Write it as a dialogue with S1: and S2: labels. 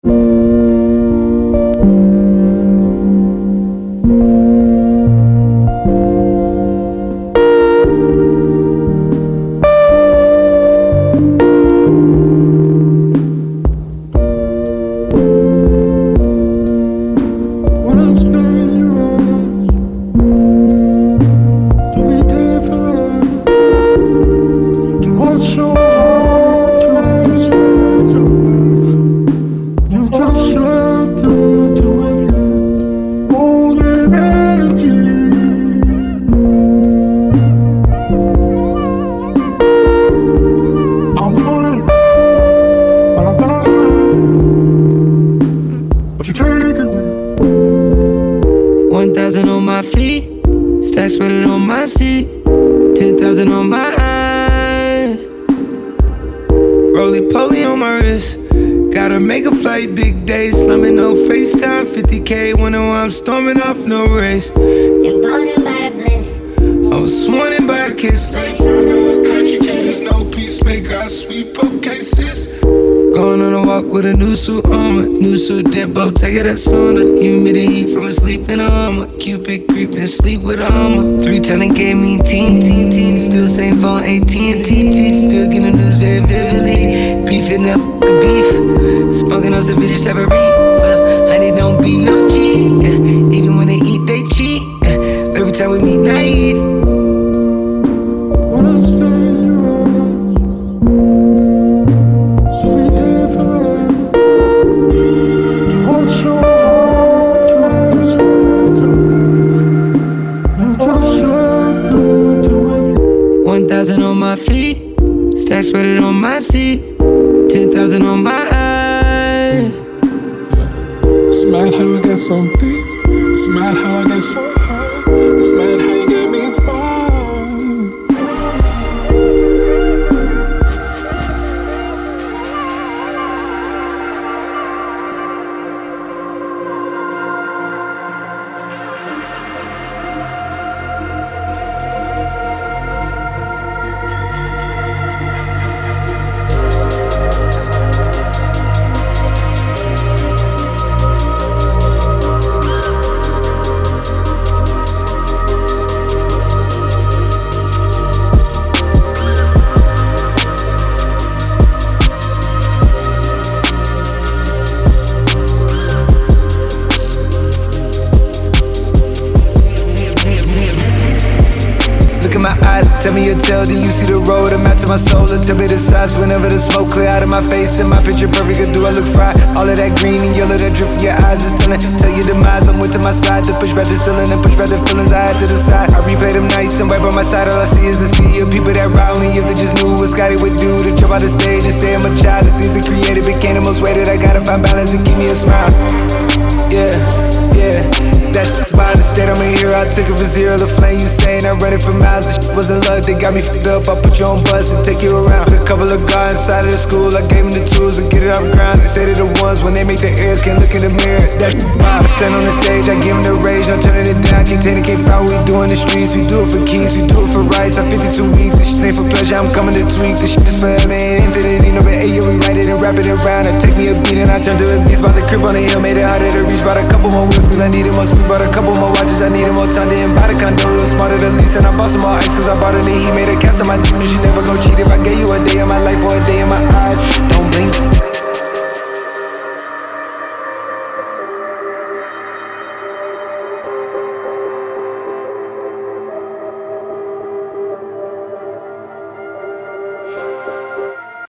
S1: Storming off no race.
S2: Emboldened by the bliss.
S1: I was sworn in by a kiss. Life on a country kid, there's no peacemaker. I sweep up cases. Going on a walk with a new suit armor. New suit Dimpo, take it that sauna. Humidity heat from a sleeping armor. Cupid creeping and sleep with armor. 310 and gave me teen. Still same phone, AT&T. Still getting news very vividly. Beefing up beef. Smoking on some bitches type of reefer. Honey don't be no G. Yeah. Even when they eat, they cheat. Yeah. Every time we meet, naive. When I stay in your arms, so we there forever. To watch your heart, to understand. You just said to 1,000 on my feet, stacks spread it on my seat. 10,000 on my eyes.
S3: It's mad how I got so deep. It's mad how I got so high. It's mad how you gave me high.
S1: Tell me your tale, do you see the road? I'm out to my soul, and tell me the size. Whenever the smoke clear out of my face and my picture perfect, do I look fried? All of that green and yellow that drip from your eyes is telling. Tell your demise, I'm with to my side. To push back the ceiling and push back the feelings I had to the side. I replay them nights and right by my side. All I see is a sea of people that ride me. If they just knew what Scotty would do to jump out the stage and say I'm a child. The things I created became the most weighted. I gotta find balance and keep me a smile. Yeah. That shit by the state, I'm a hero. I took it from zero to flame. You saying I run it for miles. The shit wasn't luck, they got me fucked up. I put you on bus and take you around. Put a couple of guys inside of the school. I gave them the tools to get it off the ground. They say they're the ones when they make their ears can't look in the mirror. That shit wild. I stand on the stage, I give them the rage. No turning it down, can't take it, can't find what we do in the streets. We do it for keys, we do it for rights. I'm 52 weeks, this shit ain't for pleasure. I'm coming to tweak. This shit is forever and infinity. No but yeah, we write it and wrap it around. I take me a beat and I turn to a beast. Bought the crib on the hill, made it harder to reach. Bought a couple more wheels cause I needed more speed. Bought a couple more watches, I needed more time. Didn't buy the condo, it was smarter to lease. And I bought some more ice cause I bought it and he made a cast on my dick. She never go cheat if I gave you a day of my life or a day in my eyes. Don't blink.